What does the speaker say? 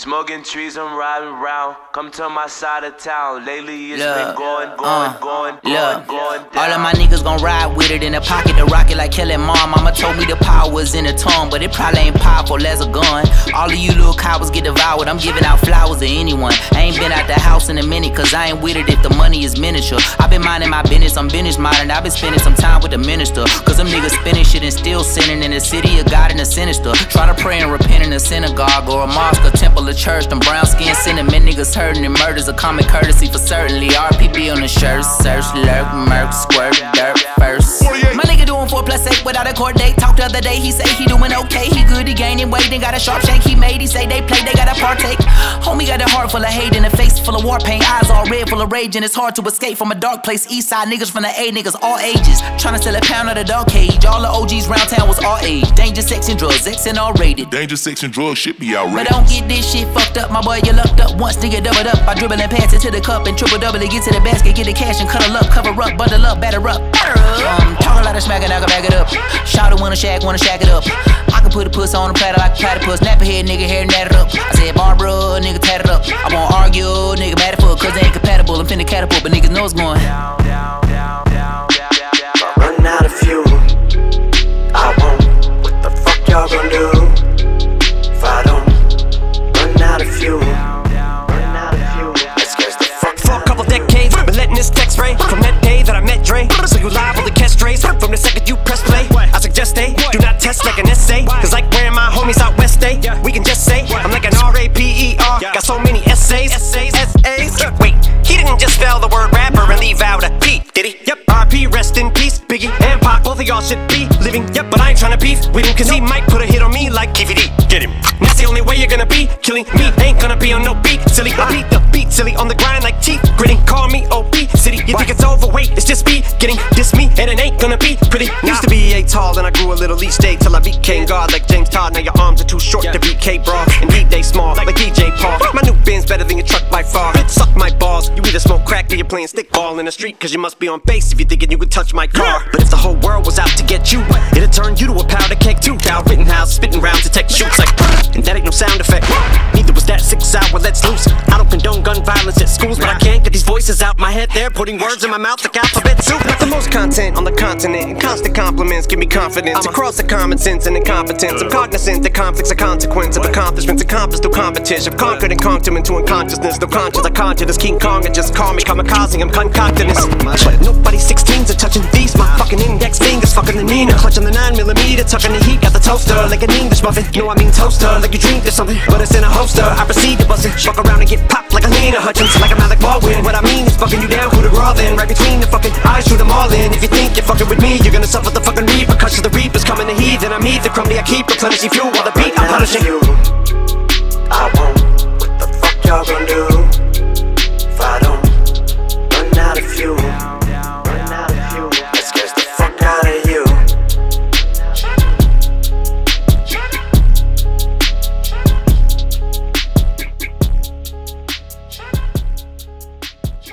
Smoking trees, I'm riding around. Come to my side of town. Lately it's been going down. All of my niggas gon' ride with it in the pocket, the rocket like Kelly Mom. Mama told me the power was in the tongue, but it probably ain't powerful as a gun. All of you little cowards get devoured. I'm giving out flowers to anyone. I ain't been out the house in a minute, cause I ain't with it if the money is miniature. I been minding my business, I'm business modern. I been spending some time with the minister, cause them niggas spinning shit and still sinning in the city of God and the sinister. Try to pray and repent in a synagogue or a mosque, a temple, a church. Them brown skin cinnamon niggas hurting and murders a common courtesy for certainly. RPB on the shirt, search, lurk, murk, squirt, dirt first. My nigga doing 4+8 without a court date. Talked the other day, he say he doing okay. He good, he gaining weight, then got a sharp shank he made. He say they play, they gotta partake. Homie got a heart full of hate and a face full of war paint. Eyes all red, full of rage, and it's hard to escape from a dark place. East side niggas from the A, niggas all ages. Tryna sell a pound of the dog cage. All the OGs round town was all age. Danger, sex, and drugs, X and all rated. Danger, sex, and drugs shit be outrageous. But don't get this shit fucked up, my boy, you lucked up. Once nigga doubled up, I dribble and pass it to the cup and triple double it, get to the basket, get the cash and cuddle up, cover up, bundle up, batter up. Talk a lot of smack and I can back it up. Shout out wanna shack it up. I can put a puss on a platter like a platypus. Nap a head nigga hair nat it up. I said Barbara, nigga tat it up. I won't argue, nigga mad at fuck, cause they ain't compatible. I'm finna catapult, but niggas know it's going down. Run out of fuel, I won't. What the fuck y'all gon' do if I don't run out of fuel? Let's get the fuck for a couple decades, been letting this text ray from that day that I met Dre. So you liable to catch strays from the second you press play. I suggest they do not test like an essay, cause like where my homies out west day, we can just say I'm like an R-A-P-E-R. Got so many essays. Wait, he didn't just spell the word rapper and leave out a P, did he? Yep. R.P. rest in peace, Biggie and Pac, both of y'all should be living. Yep, but I ain't tryna beef with him, cause he might put a hit on me like KVD. Get him. That's the only way you're gonna be killing me. Ain't gonna be on no beat, silly. I beat the beat, silly, on the grind like teeth gritting. Call me OP City. You think it's overweight? It's just me getting diss me, and it ain't gonna be pretty. Used to be 8 tall, and I grew a little each day till I became God like James Todd. Now your arms are too short to beat K-Bra, and they small like DJ Paul. My new Benz better than your truck by far. Suck my balls. You either smoke crack or you're playing stickball in the street, cause you must be on base if you're thinking you could touch my car. But if the whole world was out to get you, it'd turn you to a powder keg too. Down Rittenhouse, spitting rounds to take shoots like, and that ain't no sound effect. Neither was that 6 hour let's loose. I don't condone gun violence at schools, but I can't get these voices out my head. They're putting words in my mouth like alphabet soup. Got the most content on the continent, and constant compliments give me confidence. Across the common sense and incompetence, I'm cognizant that conflicts are consequence of accomplishments accomplished through competition. I've conquered and conked him into unconsciousness. No conscience, I conjure this King Kong and just call me kamikaze. I'm concocting this. But nobody 16s are touching these. My fucking index fingers fucking the Nina. Clutch on the 9mm, tucking the heat. Got the toaster like an English muffin. No, I mean toaster, like you dreamed of something, but it's in a holster. I proceed to bust it, fuck around and get popped like a Lena Hutchins, like I'm Alec Baldwin. What I mean is fucking you down, who the raw then? Right between the fucking eyes, shoot them all in. If you think you're fucking with me, you're gonna suffer the fucking repercussions. The reapers coming to heat, then I'm either crumbly, I keep replenishing fuel while the beat I'm punishing you. I won't. What the fuck y'all gon' do